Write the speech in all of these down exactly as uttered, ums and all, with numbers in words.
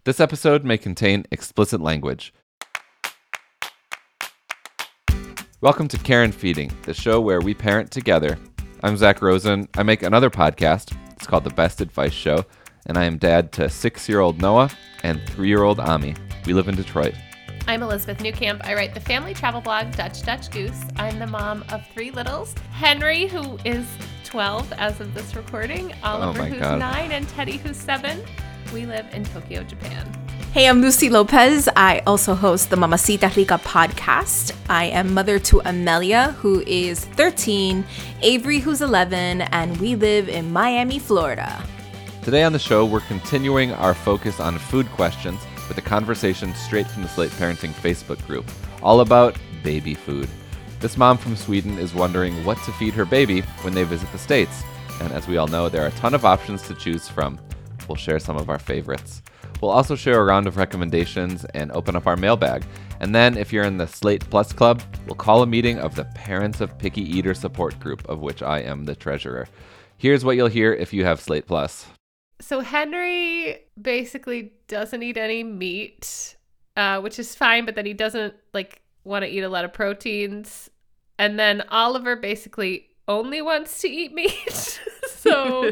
This episode may contain explicit language. Welcome to Care and Feeding, the show where we parent together. I'm Zach Rosen. I make another podcast. It's called The Best Advice Show, and I am dad to six-year-old Noah and three-year-old Ami. We live in Detroit. I'm Elizabeth Newcamp. I write the family travel blog, Dutch Dutch Goose. I'm the mom of three littles. Henry, who is twelve as of this recording, Oliver, oh who's God. nine, and Teddy, who's seven. We live in Tokyo, Japan. Hey, I'm Lucy Lopez. I also host the Mamacita Rica podcast. I am mother to Amelia, who is thirteen, Avery, who's eleven, and we live in Miami, Florida. Today on the show, we're continuing our focus on food questions with a conversation straight from the Slate Parenting Facebook group, all about baby food. This mom from Sweden is wondering what to feed her baby when they visit the States. And as we all know, there are a ton of options to choose from. We'll share some of our favorites. We'll also share a round of recommendations and open up our mailbag. And then, if you're in the Slate Plus Club, we'll call a meeting of the Parents of Picky Eater support group, of which I am the treasurer. Here's what you'll hear if you have Slate Plus. So Henry basically doesn't eat any meat, uh, which is fine, but then he doesn't like want to eat a lot of proteins. And then Oliver basically only wants to eat meat. So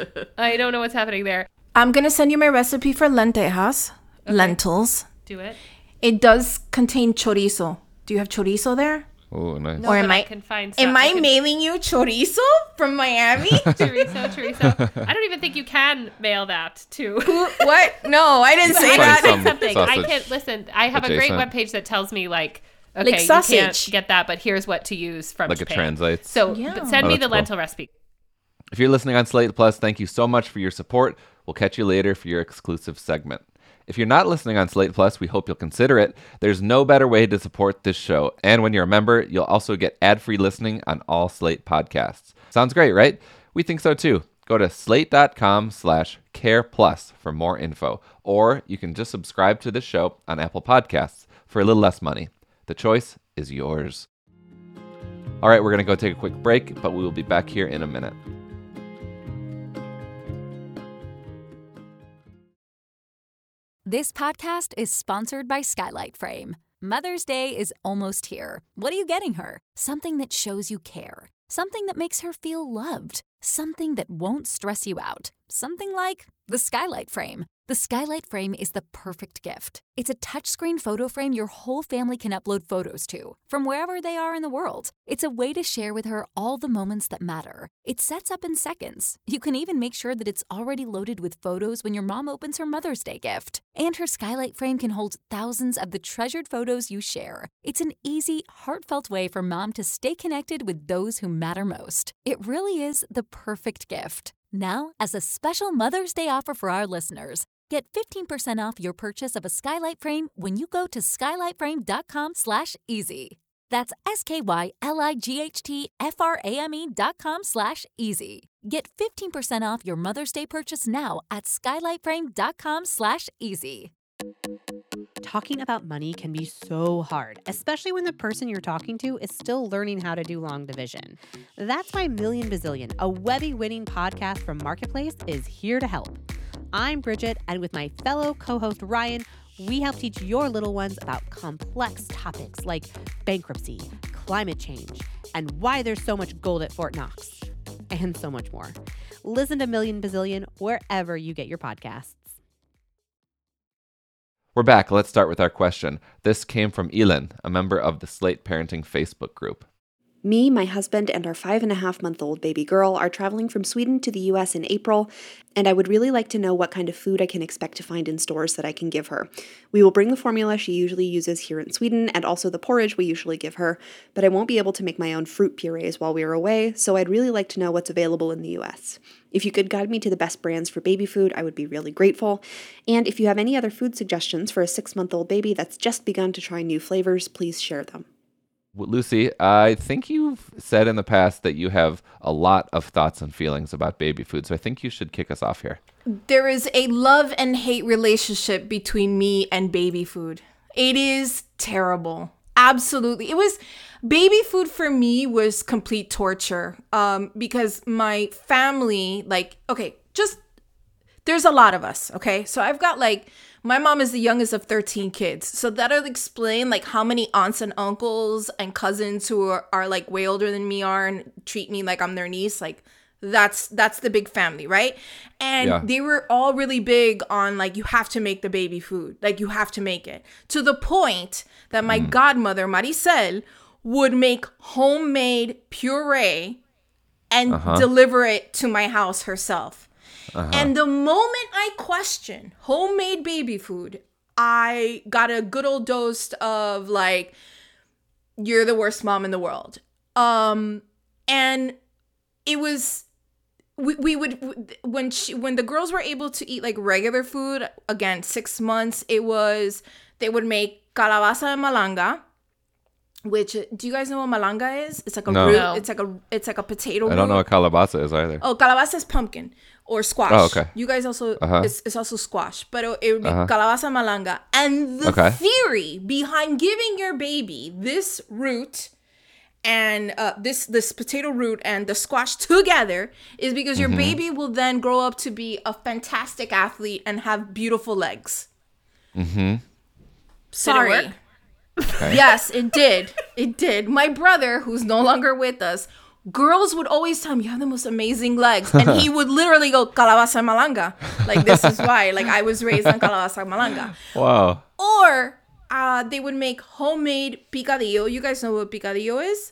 I don't know what's happening there. I'm going to send you my recipe for lentejas, Okay. lentils. Do it. It does contain chorizo. Do you have chorizo there? Oh, nice. No, Or but am I I- can find Am some- I can- mailing you chorizo from Miami? Chorizo, chorizo. I don't even think you can mail that to. Who- what? No, I didn't say Find that. some something. I sausage can listen. I have a great adjacent. webpage that tells me like, okay, Like you sausage. can't get that, but here's what to use from Like it Japan. translates. So Yeah. but send Oh, me that's the cool. lentil recipe. If you're listening on Slate Plus, thank you so much for your support. We'll catch you later for your exclusive segment. If you're not listening on Slate Plus, we hope you'll consider it. There's no better way to support this show. And when you're a member, you'll also get ad-free listening on all Slate podcasts. Sounds great, right? We think so too. Go to slate.com slash care plus for more info. Or you can just subscribe to this show on Apple Podcasts for a little less money. The choice is yours. All right, we're going to go take a quick break, but we will be back here in a minute. This podcast is sponsored by Skylight Frame. Mother's Day is almost here. What are you getting her? Something that shows you care. Something that makes her feel loved. Something that won't stress you out. Something like the Skylight Frame. The Skylight Frame is the perfect gift. It's a touchscreen photo frame your whole family can upload photos to, from wherever they are in the world. It's a way to share with her all the moments that matter. It sets up in seconds. You can even make sure that it's already loaded with photos when your mom opens her Mother's Day gift. And her Skylight Frame can hold thousands of the treasured photos you share. It's an easy, heartfelt way for mom to stay connected with those who matter most. It really is the perfect gift. Now, as a special Mother's Day offer for our listeners, get fifteen percent off your purchase of a Skylight Frame when you go to skylightframe.com slash easy. That's S-K-Y-L-I-G-H-T-F-R-A-M-E dot com slash easy. Get fifteen percent off your Mother's Day purchase now at skylightframe.com slash easy. Talking about money can be so hard, especially when the person you're talking to is still learning how to do long division. That's why Million Bazillion, a Webby-winning podcast from Marketplace, is here to help. I'm Bridget, and with my fellow co-host Ryan, we help teach your little ones about complex topics like bankruptcy, climate change, and why there's so much gold at Fort Knox, and so much more. Listen to Million Bazillion wherever you get your podcasts. We're back. Let's start with our question. This came from Elin, a member of the Slate Parenting Facebook group. Me, my husband, and our five and a half month old baby girl are traveling from Sweden to the U S in April, and I would really like to know what kind of food I can expect to find in stores that I can give her. We will bring the formula she usually uses here in Sweden and also the porridge we usually give her, but I won't be able to make my own fruit purees while we are away, so I'd really like to know what's available in the U S. If you could guide me to the best brands for baby food, I would be really grateful. And if you have any other food suggestions for a six-month-old baby that's just begun to try new flavors, please share them. Lucy, I think you've said in the past that you have a lot of thoughts and feelings about baby food, so I think you should kick us off here. There is a love and hate relationship between me and baby food. It is terrible. Absolutely. It was, baby food for me was complete torture um, because my family, like, okay, just, there's a lot of us, okay? So I've got like My mom is the youngest of thirteen kids. So that'll explain like how many aunts and uncles and cousins who are, are like way older than me are and treat me like I'm their niece. Like that's that's the big family, right? And Yeah. they were all really big on like you have to make the baby food. Like you have to make it. To the point that my godmother, Maricel, would make homemade puree and Uh-huh. deliver it to my house herself. And the moment I questioned homemade baby food, I got a good old dose of like, you're the worst mom in the world. Um, and it was, we, we would, when she, when the girls were able to eat like regular food, again, six months, it was, they would make calabaza de malanga. Which, do you guys know what malanga is? It's like a No. root. No. It's like a it's like a potato. I don't know root. what calabaza is either. Oh, calabaza is pumpkin or squash. Oh, okay. You guys also Uh-huh. it's, it's also squash, but it would be Uh-huh. calabaza malanga. And the Okay. theory behind giving your baby this root and uh, this this potato root and the squash together is because your Mm-hmm. baby will then grow up to be a fantastic athlete and have beautiful legs. Mm-hmm. Sorry. work? Okay. Yes, it did. It did. My brother, who's no longer with us, girls would always tell me, you have the most amazing legs. And he would literally go, calabaza malanga. Like, this is why. Like, I was raised on calabaza malanga. Wow. Or uh, they would make homemade picadillo. You guys know what picadillo is?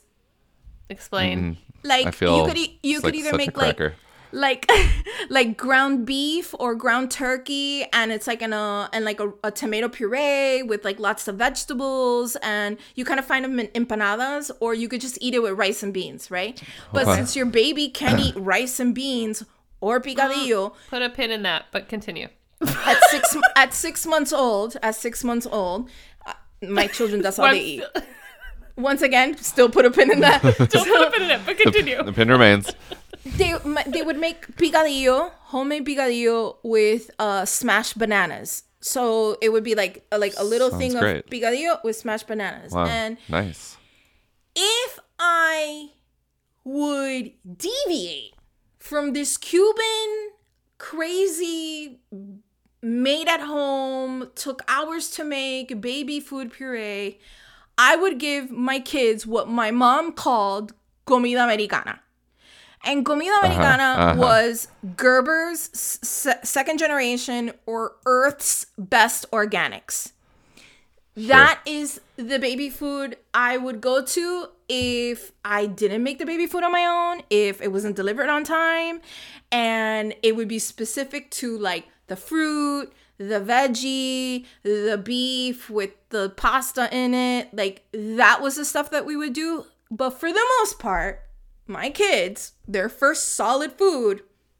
Explain. Like, I feel you could, e- you it's could like either such a make, like, cracker. like like ground beef or ground turkey, and it's like in a and like a, a tomato puree with like lots of vegetables, and you kind of find them in empanadas, or you could just eat it with rice and beans, right? But Okay. since your baby can't eat rice and beans or picadillo Put a pin in that, but continue. at six at six months old, at six months old, uh, my children, that's all they eat. Once again, still put a pin in that. Don't put a pin in it, but continue. The pin remains. they my, they would make picadillo, homemade picadillo with uh smashed bananas. So it would be like a, like a little Sounds thing great. of picadillo with smashed bananas. Wow. And Nice. if I would deviate from this Cuban crazy made at home, took hours to make baby food puree, I would give my kids what my mom called comida americana. And comida americana uh-huh. was Gerber's s- second generation or Earth's best organics. That is the baby food I would go to if I didn't make the baby food on my own, if it wasn't delivered on time, and it would be specific to like the fruit, the veggie, the beef with the pasta in it. Like that was the stuff that we would do. But for the most part, my kids, their first solid food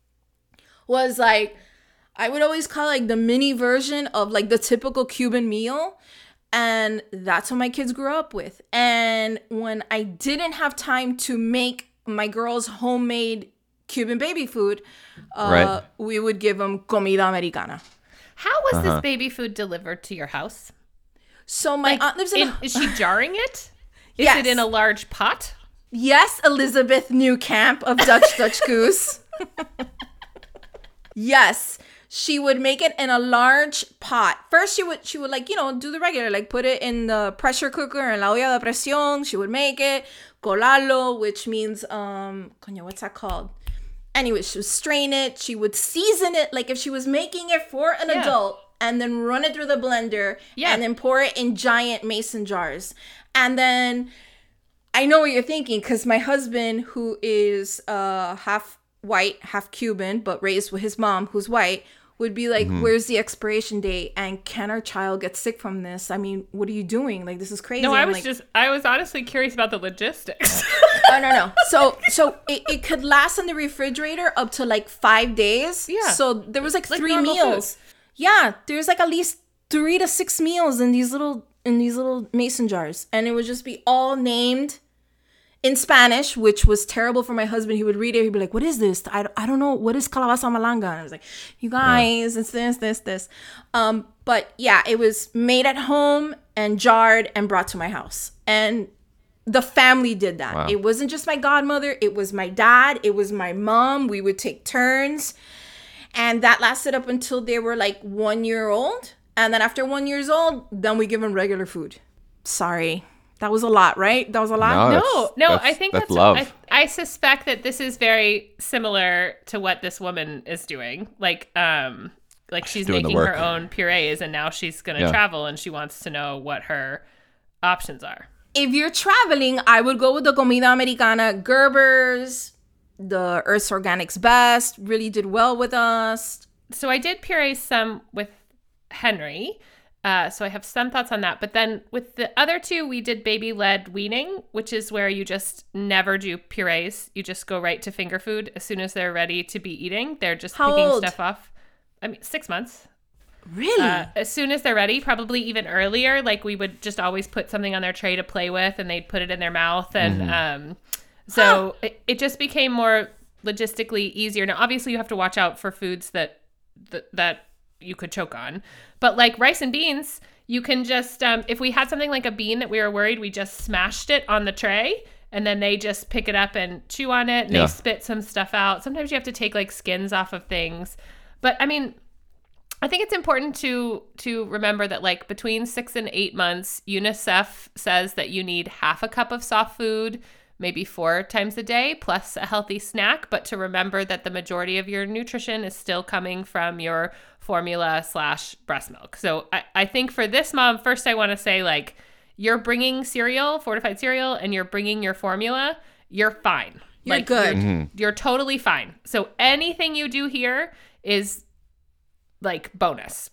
was like, I would always call it like the mini version of like the typical Cuban meal. And that's what my kids grew up with. And when I didn't have time to make my girls homemade Cuban baby food, uh, Right. we would give them comida americana. How was Uh-huh. this baby food delivered to your house? So my aunt lives in, In- is she jarring it? Is Yes. it in a large pot? Yes, Elizabeth Newcamp of Dutch Dutch Goose. Yes, she would make it in a large pot. First, she would she would like, you know, do the regular, like put it in the pressure cooker en la olla de presión. She would make it colarlo, which means um, coño, what's that called? Anyway, she would strain it. She would season it like if she was making it for an Yeah. adult, and then run it through the blender, Yeah. and then pour it in giant mason jars, and then. I know what you're thinking, because my husband, who is uh, half white, half Cuban, but raised with his mom, who's white, would be like, where's the expiration date? And can our child get sick from this? I mean, what are you doing? Like, this is crazy. No, I I'm was like, just, I was honestly curious about the logistics. oh, no, no. So, so it, it could last in the refrigerator up to like five days. Yeah. So there was like, Like three normal meals. Yeah. There's like at least three to six meals in these little, in these little mason jars. And it would just be all named in Spanish, which was terrible for my husband. He would read it. He'd be like, what is this? I, I don't know. What is calabaza malanga? And I was like, you guys, yeah. it's this, this, this. Um, but yeah, it was made at home and jarred and brought to my house. And the family did that. Wow. It wasn't just my godmother. It was my dad. It was my mom. We would take turns. And that lasted up until they were like one year old. And then after one years old, then we give them regular food. Sorry. That was a lot, right? That was a lot? No, No, That's- no, that's- I think that's that's, love. I, I suspect that this is very similar to what this woman is doing. Like, um, like she's doing the making her work. own purees, and now she's gonna Yeah. travel, and she wants to know what her options are. If you're traveling, I would go with the Comida Americana. Gerber's, the Earth's Organics Best, really did well with us. So I did puree some with Henry. Uh, so I have some thoughts on that. But then with the other two, we did baby-led weaning, which is where you just never do purees. You just go right to finger food as soon as they're ready to be eating. They're just How picking old? stuff off. I mean, six months. Really? Uh, as soon as they're ready, probably even earlier. Like we would just always put something on their tray to play with, and they'd put it in their mouth, and um, so it, it just became more logistically easier. Now, obviously, you have to watch out for foods that that, that you could choke on, but like rice and beans, you can just um, if we had something like a bean that we were worried, we just smashed it on the tray. And then they just pick it up and chew on it, and Yeah. they spit some stuff out. Sometimes you have to take like skins off of things, but I mean. I think it's important to to remember that like between six and eight months, UNICEF says that you need half a cup of soft food, maybe four times a day, plus a healthy snack. But to remember that the majority of your nutrition is still coming from your formula slash breast milk. So I, I think for this mom, first I want to say like you're bringing cereal, fortified cereal, and you're bringing your formula, you're fine. You're Like, good. You're, you're totally fine. So anything you do here is like bonus.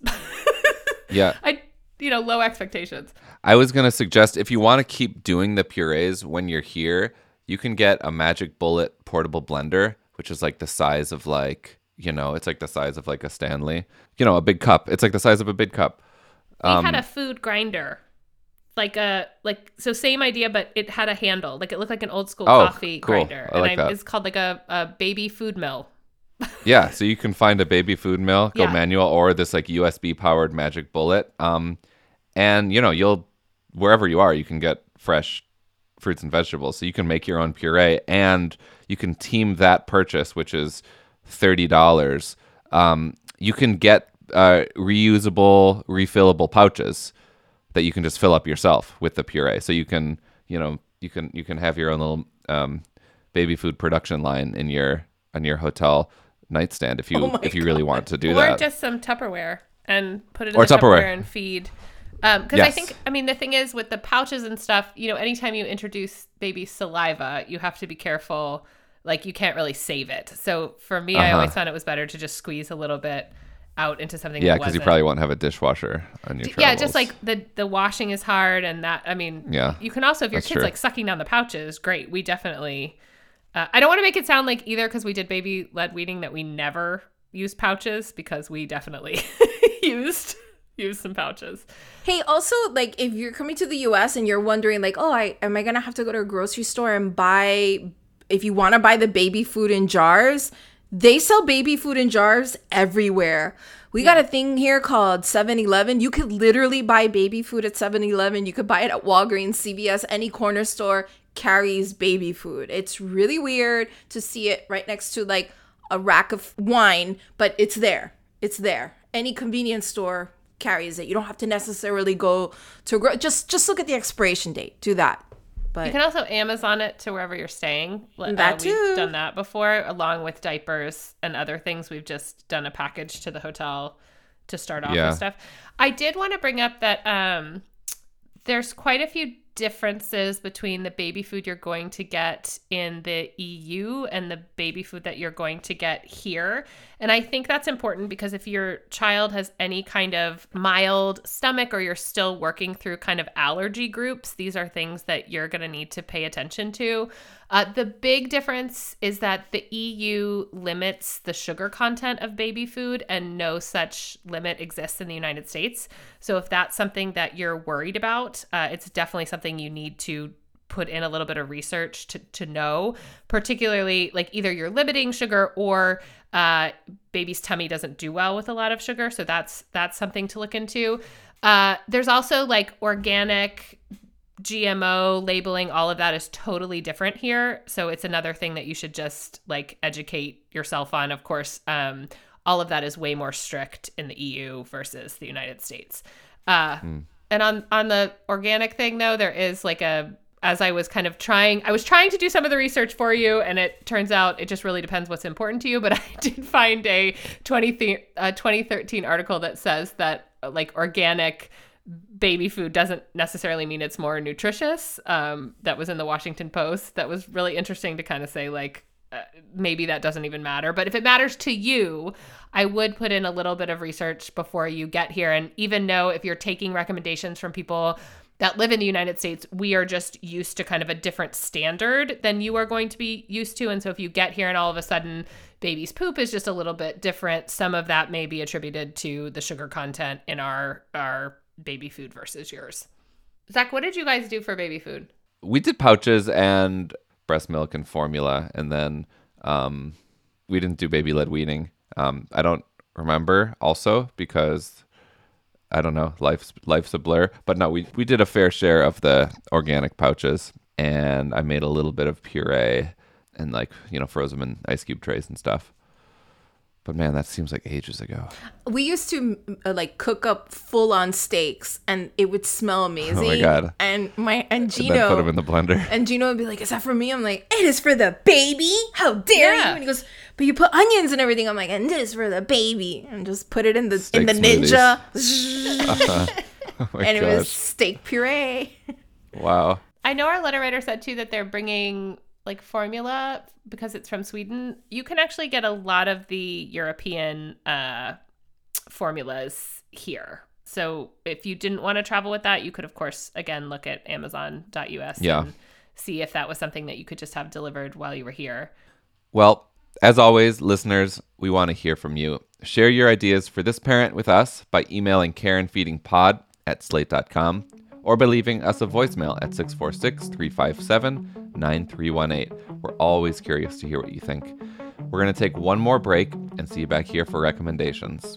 Yeah. I, you know, low expectations. I was going to suggest if you want to keep doing the purees when you're here, you can get a Magic Bullet portable blender, which is like the size of like, you know, it's like the size of like a Stanley, you know, a big cup. It's like the size of a big cup. We Um, had a food grinder. Like a, like, so same idea, but it had a handle. Like it looked like an old school Oh, coffee cool. grinder. I like and that. It's called like a, a baby food mill. Yeah, so you can find a baby food mill, go Yeah. manual, or this like U S B powered Magic Bullet. Um, and you know, you'll wherever you are, you can get fresh fruits and vegetables. So you can make your own puree, and you can team that purchase, which is thirty dollars. Um, you can get uh, reusable, refillable pouches that you can just fill up yourself with the puree. So you can, you know, you can you can have your own little um, baby food production line in your on your hotel nightstand if you Oh my if you really want to do or that. just some Tupperware and put it in Or the Tupperware. Tupperware. and feed. Um, because I Yes. think, I mean, the thing is with the pouches and stuff, you know, anytime you introduce baby saliva, you have to be careful. Like you can't really save it. So for me, I Uh-huh. always found it was better to just squeeze a little bit out into something. Yeah, that because you wasn't- probably won't have a dishwasher on your D- travels. Yeah, just like the the washing is hard, and that I mean, Yeah, you can also if your that's kid's true. like sucking down the pouches, great. We definitely. Uh, I don't want to make it sound like either because we did baby led weaning that we never used pouches because we definitely used used some pouches. Hey, also, like, if you're coming to the U S and you're wondering, like, oh, I am I gonna have to go to a grocery store and buy, if you want to buy the baby food in jars, they sell baby food in jars everywhere. We got a thing here called seven eleven. You could literally buy baby food at seven eleven. You could buy it at Walgreens, C V S, any corner store carries baby food. It's really weird to see it right next to, like, a rack of wine, but it's there. It's there. Any convenience store carries it. You don't have to necessarily go to gro- just just look at the expiration date. Do that. But You can also Amazon it to wherever you're staying. Uh, That too. We've done that before, along with diapers and other things. We've just done a package to the hotel to start off Yeah. with stuff. I did want to bring up that um, there's quite a few differences between the baby food you're going to get in the E U and the baby food that you're going to get here. And I think that's important because if your child has any kind of mild stomach or you're still working through kind of allergy groups, these are things that you're going to need to pay attention to. Uh, the big difference is that the E U limits the sugar content of baby food and no such limit exists in the United States. So if that's something that you're worried about, uh, it's definitely something you need to put in a little bit of research to, to know, particularly like either you're limiting sugar or uh, baby's tummy doesn't do well with a lot of sugar. So that's that's something to look into. Uh, there's also like organic G M O labeling, all of that is totally different here. So it's another thing that you should just like educate yourself on. Of course, um, all of that is way more strict in the E U versus the United States. Uh, mm. And on, on the organic thing, though, there is like a, as I was kind of trying, I was trying to do some of the research for you, and it turns out it just really depends what's important to you. But I did find a twenty, uh, twenty thirteen article that says that like organic baby food doesn't necessarily mean it's more nutritious. Um, that was in the Washington Post. That was really interesting to kind of say like, uh, maybe that doesn't even matter. But if it matters to you, I would put in a little bit of research before you get here. And even know if you're taking recommendations from people that live in the United States, we are just used to kind of a different standard than you are going to be used to. And so if you get here and all of a sudden baby's poop is just a little bit different, some of that may be attributed to the sugar content in our, our baby food versus yours. Zach, what did you guys do for baby food? We did pouches and breast milk and formula. And then um, we didn't do baby-led weaning. Um, I don't remember also because... I don't know, life's life's a blur. But no, we, we did a fair share of the organic pouches, and I made a little bit of puree and like, you know, froze them in ice cube trays and stuff. But man, that seems like ages ago. We used to uh, like cook up full on steaks, and it would smell amazing. Oh my God. And my and Gino and then put them in the blender. And Gino would be like, "Is that for me?" I'm like, "It is for the baby. How dare yeah. you?" And he goes, "But you put onions and everything." I'm like, "And this is for the baby." And just put it in the Steak in the smoothies. Ninja. uh-huh. Oh my and it gosh. was steak puree. Wow. I know our letter writer said too that they're bringing like formula because it's from Sweden. You can actually get a lot of the European uh, formulas here. So if you didn't want to travel with that, you could, of course, again, look at amazon dot U S Yeah. and see if that was something that you could just have delivered while you were here. Well, as always, listeners, we want to hear from you. Share your ideas for this parent with us by emailing careandfeedingpod at slate dot com or by leaving us a voicemail at six four six, three five seven, nine three one eight. We're always curious to hear what you think. We're going to take one more break and see you back here for recommendations.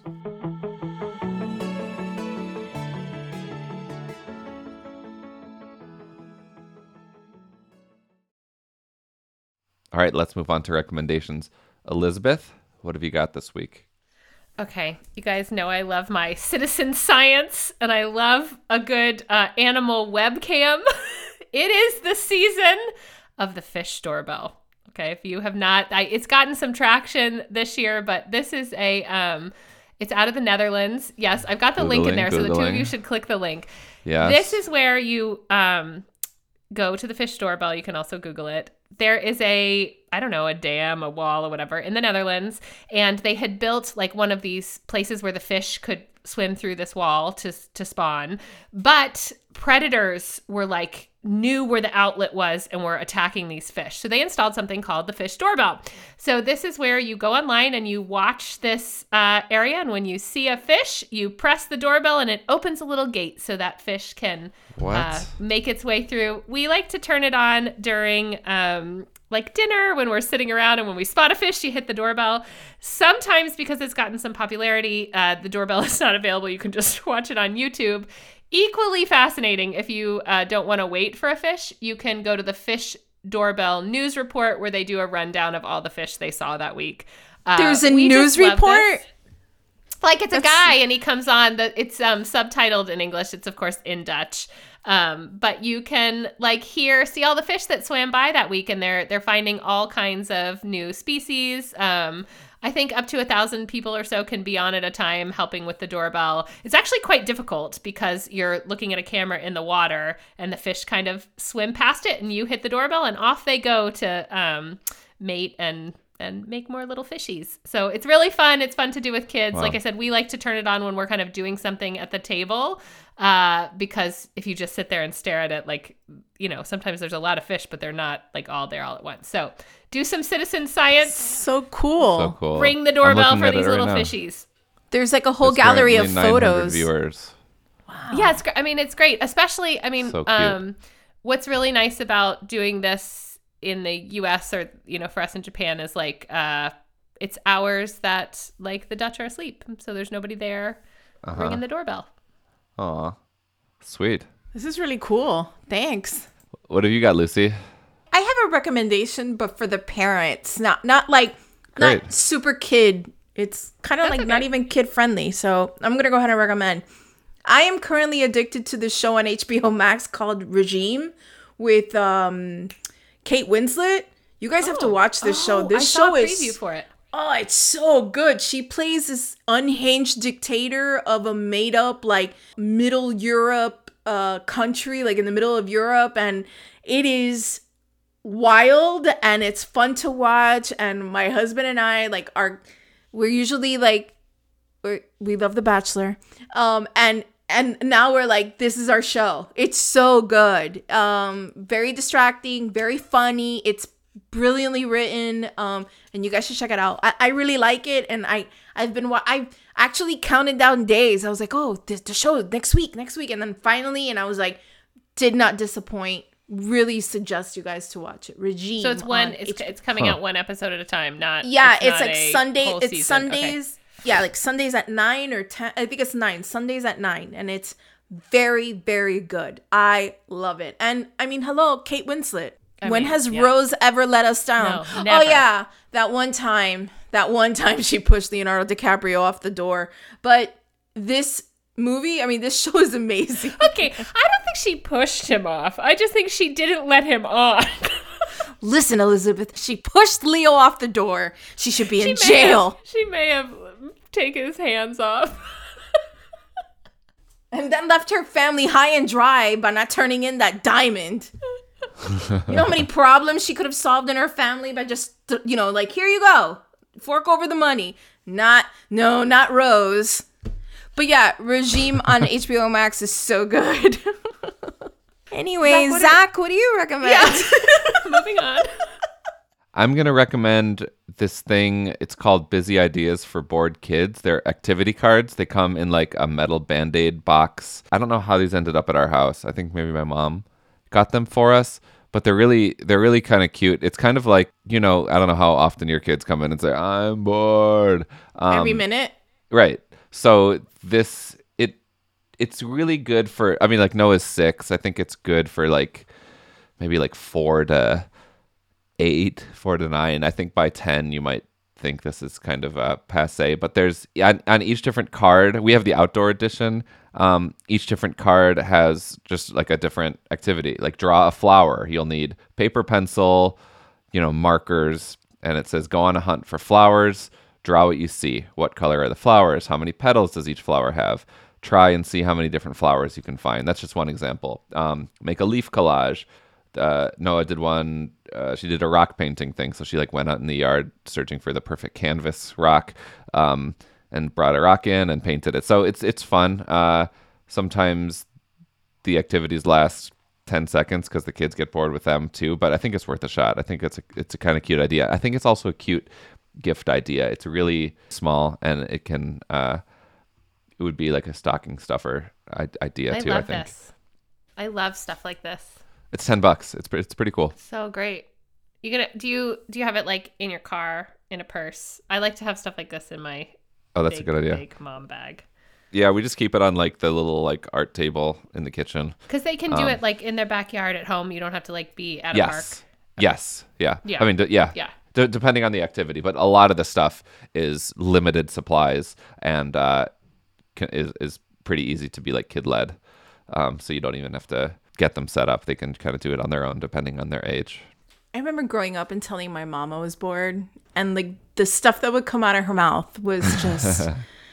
All right, let's move on to recommendations. Elizabeth, what have you got this week? Okay, you guys know I love my citizen science, and I love a good uh, animal webcam. It is the season of the fish doorbell. Okay, if you have not, I, it's gotten some traction this year, but this is a, um, it's out of the Netherlands. Yes, I've got the Googling, link in there, so the two of Googling. you should click the link. Yes. This is where you um, go to the fish doorbell. You can also Google it. There is a, I don't know, a dam, a wall or whatever in the Netherlands. And they had built like one of these places where the fish could swim through this wall to to spawn. But predators were like, knew where the outlet was and were attacking these fish. So they installed something called the fish doorbell. So this is where you go online and you watch this uh, area. And when you see a fish, you press the doorbell and it opens a little gate so that fish can What? uh, make its way through. We like to turn it on during um, like dinner when we're sitting around, and when we spot a fish, you hit the doorbell. Sometimes because it's gotten some popularity, uh, the doorbell is not available. You can just watch it on YouTube. Equally fascinating, if you uh, don't want to wait for a fish, you can go to the Fish Doorbell News Report where they do a rundown of all the fish they saw that week. Uh, There's a we news just love report? this. Like it's a That's- guy and he comes on. The it's um, subtitled in English. It's of course in Dutch, um, but you can like hear see all the fish that swam by that week, and they're they're finding all kinds of new species. Um, I think up to a thousand people or so can be on at a time helping with the doorbell. It's actually quite difficult because you're looking at a camera in the water, and the fish kind of swim past it, and you hit the doorbell, and off they go to um, mate and. and make more little fishies. So it's really fun. It's fun to do with kids. Wow. Like I said, we like to turn it on when we're kind of doing something at the table uh, because if you just sit there and stare at it, like, you know, sometimes there's a lot of fish, but they're not like all there all at once. So do some citizen science. So cool. So cool. Ring the I'm doorbell looking for at it these right little now. fishies. There's like a whole There's gallery of currently nine hundred photos. viewers. Yeah, it's great. I mean, it's great. Especially, I mean, So cute. um, what's really nice about doing this in the U S or, you know, for us in Japan is like, uh, it's hours that like the Dutch are asleep. So there's nobody there Uh-huh. ringing the doorbell. Aw, sweet. This is really cool. Thanks. What have you got, Lucy? I have a recommendation, but for the parents, not not like Great. not super kid It's kind of That's like not okay. even kid friendly. So I'm going to go ahead and recommend. I am currently addicted to this show on H B O Max called Regime with um, Kate Winslet. You guys have to watch this show. Oh, This I show saw a is preview for it. Oh, it's so good. She plays this unhinged dictator of a made up like middle Europe uh country, like in the middle of Europe, and it is wild and it's fun to watch. And my husband and I like are we're usually like we're, we love The Bachelor. Um and and now we're like, this is our show. It's so good. Um very distracting, very funny. It's brilliantly written, um and you guys should check it out. I, I really like it, and I I've been wa- I've actually counted down days. I was like, oh, the, the show next week, next week, and then finally, and I was like, did not disappoint. Really suggest you guys to watch it. Regime. So it's one. on It's H B O. it's coming Huh. out one episode at a time. Not Yeah, it's, not like a Sunday. whole It's season. Okay. Sundays. Yeah, like Sundays at nine or ten. I think it's nine. Sundays at nine, and it's very, very good. I love it. And I mean, hello, Kate Winslet. I when mean, has yeah. Rose ever let us down? No, Oh never. yeah, that one time. That one time she pushed Leonardo DiCaprio off the door. But this movie, I mean, this show is amazing. Okay, I don't think she pushed him off. I just think she didn't let him on. Listen, Elizabeth, she pushed Leo off the door. She should be in She may jail. have- she may have taken his hands off. And then left her family high and dry by not turning in that diamond. You know how many problems she could have solved in her family by just, you know, like, here you go. Fork over the money. Not, no, not Rose. But yeah, Regime on H B O Max is so good. Anyway, Zach, what Zach, are- what do you recommend? Moving on. I'm going to recommend this thing. It's called Busy Ideas for Bored Kids. They're activity cards. They come in like a metal Band-Aid box. I don't know how these ended up at our house. I think maybe my mom got them for us, but they're really they're really kind of cute. It's kind of like, you know, I don't know how often your kids come in and say, I'm bored. Um, Every minute. Right. So this it it's really good for, I mean, like Noah's six. I think it's good for like maybe like four to eight, four to nine. I think by ten you might think this is kind of uh, passe. But there's on, on each different card. We have the outdoor edition. Um, each different card has just like a different activity. Like draw a flower. You'll need paper, pencil, you know, markers, and it says go on a hunt for flowers. Draw what you see. What color are the flowers? How many petals does each flower have? Try and see how many different flowers you can find. That's just one example. Um, make a leaf collage. Uh, Noah did one. Uh, she did a rock painting thing, so she like went out in the yard searching for the perfect canvas rock, um, and brought a rock in and painted it. So it's it's fun. Uh, sometimes the activities last ten seconds because the kids get bored with them too. But I think it's worth a shot. I think it's a it's a kind of cute idea. I think it's also a cute gift idea. It's really small, and it can uh, it would be like a stocking stuffer I- idea I too. love I think this. I love stuff like this. it's ten bucks. It's pre- it's pretty cool. So great. You gonna do you do you have it like in your car, in a purse? I like to have stuff like this in my Oh, that's big, a good idea. big mom bag. Yeah, we just keep it on like the little like art table in the kitchen. Because they can do Um, it like in their backyard at home. You don't have to like be at a park. Yes. Yes. Yeah. Yeah. I mean, d- yeah. Yeah. D- depending on the activity, but a lot of the stuff is limited supplies and uh, can, is is pretty easy to be like kid led. Um, so you don't even have to get them set up. They can kind of do it on their own, depending on their age. I remember growing up and telling my mom I was bored, and like the stuff that would come out of her mouth was just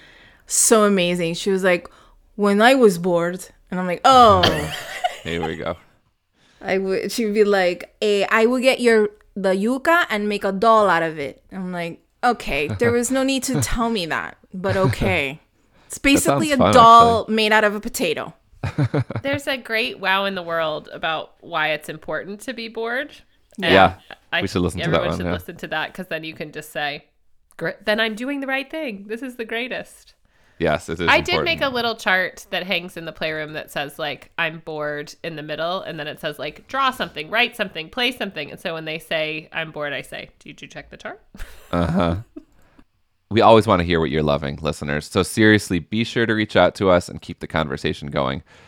so amazing. She was like, "When I was bored," and I'm like, "Oh." Here we go. I would. She would be like, eh, "I will get your the yuca and make a doll out of it." I'm like, "Okay." There was no need to tell me that, but okay. It's basically a fun, doll made out of a potato. There's a great wow in the world about why it's important to be bored. And Yeah. I, We should listen to that everyone one, should yeah. listen to that because then you can just say, "Great, then I'm doing the right thing. This is the greatest." Yes, it is. I important. did make a little chart that hangs in the playroom that says like I'm bored in the middle, and then it says like draw something, write something, play something. And so when they say I'm bored, I say, "Did you check the chart?" Uh huh. We always want to hear what you're loving, listeners. So seriously, be sure to reach out to us and keep the conversation going.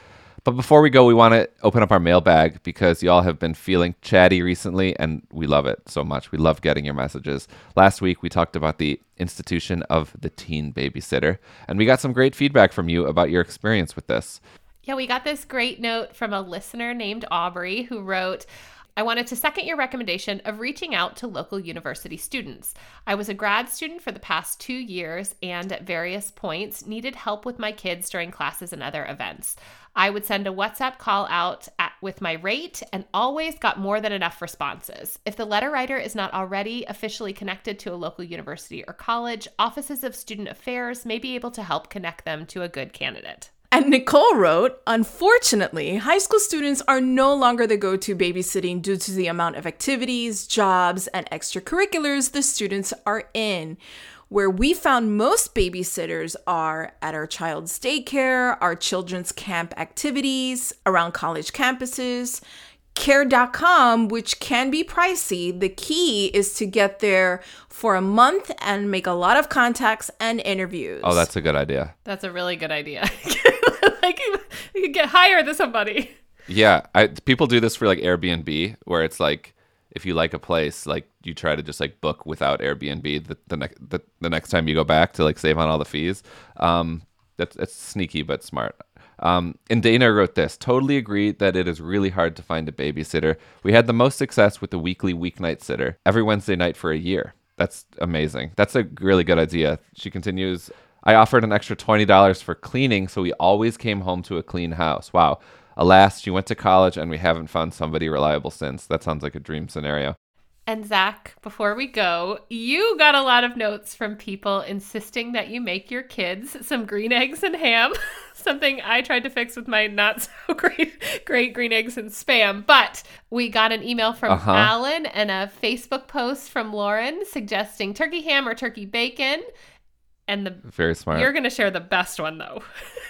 But before we go, we want to open up our mailbag because y'all have been feeling chatty recently, and we love it so much. We love getting your messages. Last week, we talked about the institution of the teen babysitter, and we got some great feedback from you about your experience with this. Yeah, we got this great note from a listener named Aubrey who wrote, I wanted to second your recommendation of reaching out to local university students. I was a grad student for the past two years and at various points needed help with my kids during classes and other events. I would send a WhatsApp call out at, with my rate and always got more than enough responses. If the letter writer is not already officially connected to a local university or college, offices of student affairs may be able to help connect them to a good candidate. And Nicole wrote, unfortunately, high school students are no longer the go-to babysitting due to the amount of activities, jobs, and extracurriculars the students are in. Where we found most babysitters are at our child's daycare, our children's camp activities, around college campuses, care dot com, which can be pricey. The key is to get there for a month and make a lot of contacts and interviews. Oh, that's a good idea. That's a really good idea. Like, you could get hired to somebody. Yeah, I, people do this for like Airbnb, where it's like, if you like a place, like you try to just like book without Airbnb the the, ne- the, the next time you go back to like save on all the fees. Um, that's, that's sneaky but smart. Um, and Dana wrote this, totally agree that it is really hard to find a babysitter. We had the most success with the weekly weeknight sitter every Wednesday night for a year. That's amazing. That's a really good idea. She continues, I offered an extra twenty dollars for cleaning, so we always came home to a clean house. Wow. Alas, she went to college and we haven't found somebody reliable since. That sounds like a dream scenario. And Zach, before we go, you got a lot of notes from people insisting that you make your kids some green eggs and ham, something I tried to fix with my not so great, great green eggs and Spam. But we got an email from Uh-huh. Alan and a Facebook post from Lauren suggesting turkey ham or turkey bacon. And the Very smart. you're going to share the best one, though.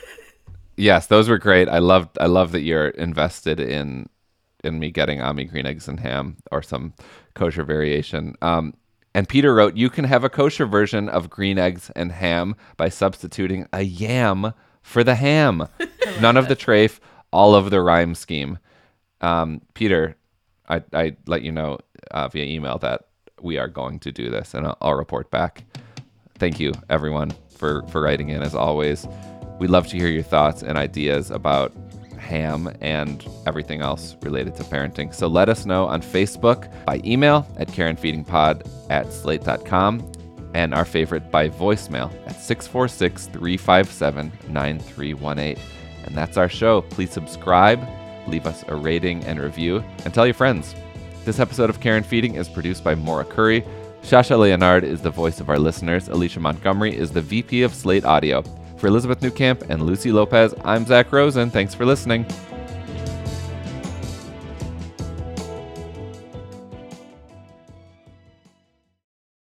Yes, those were great. I love I love that you're invested in in me getting Ami green eggs and ham or some kosher variation. Um, and Peter wrote, you can have a kosher version of green eggs and ham by substituting a yam for the ham. None of the trafe, all of the rhyme scheme. Um, Peter, I, I let you know uh, via email that we are going to do this, and I'll, I'll report back. Thank you, everyone, for, for writing in, as always. We'd love to hear your thoughts and ideas about ham and everything else related to parenting. So let us know on Facebook, by email at karenfeedingpod at slate dot com, and our favorite by voicemail at six four six, three five seven, nine three one eight. And that's our show. Please subscribe, leave us a rating and review, and tell your friends. This episode of Karen Feeding is produced by Maura Curry. Shasha Leonard is the voice of our listeners. Alicia Montgomery is the V P of Slate Audio. For Elizabeth Newcamp and Lucy Lopez, I'm Zach Rosen. Thanks for listening.